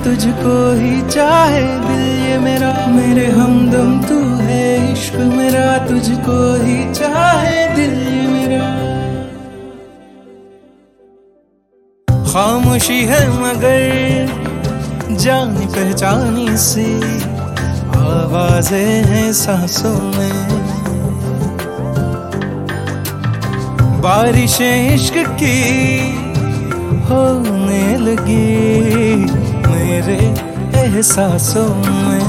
तुझको ही चाहे दिल ये मेरा, मेरे हमदम तू है इश्क मेरा, तुझको ही चाहे दिल ये मेरा। खामोशी है मगर जानी पहचानी सी, आवाजें हैं सांसों में, बारिशें इश्क की होने लगी मेरे एहसासों में।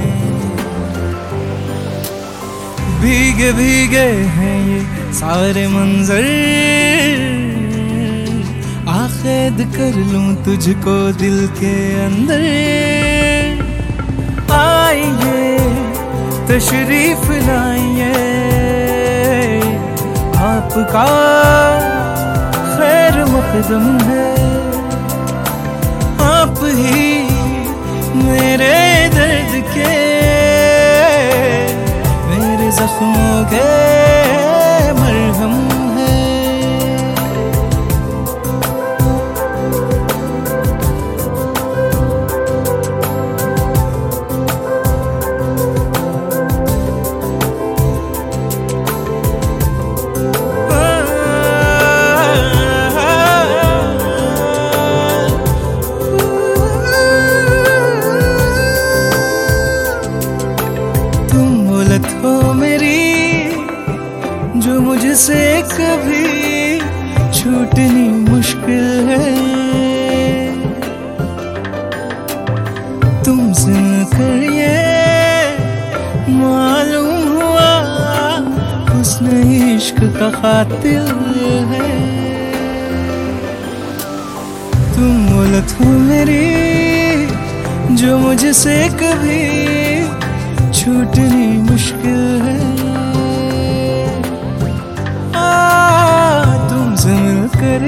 भीगे भीगे हैं ये सारे मंजर, आखैद कर लूं तुझको दिल के अंदर। आइए तशरीफ लाइए, आपका खैर मुक़द्दम है, आप ही मेरे दर्द के, मेरे जख्मों के मरहम है। हो मेरी जो मुझसे कभी छूटनी मुश्किल है, तुमसे मिलकर ये मालूम हुआ हुस्न इश्क का कातिल है। तुम मोहलत हो मेरी जो मुझसे कभी छूटनी मुश्किल है, तुमसे मिलकर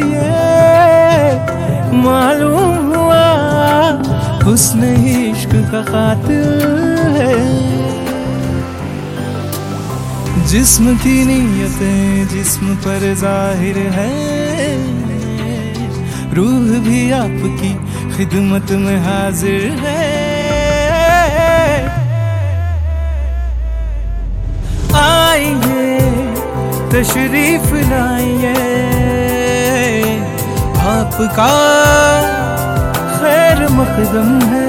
ये मालूम हुआ हुस्न इश्क का कातिल है। जिस्म की नीयतें जिस्म पर जाहिर है, रूह भी आपकी खिदमत में हाजिर है। आइए तशरीफ लाइए, आपका खैर मुक़द्दम है,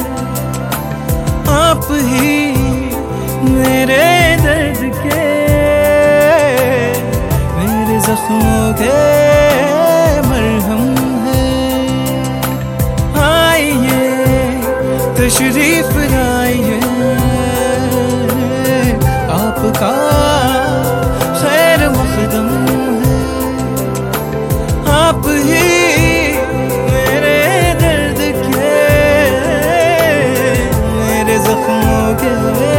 आप ही मेरे दर्द के, मेरे जख्मों के मरहम है। आइए तशरीफ लाइए, आपका खैर मुक़द्दम है, आप ही मेरे दर्द के, मेरे जख्मों के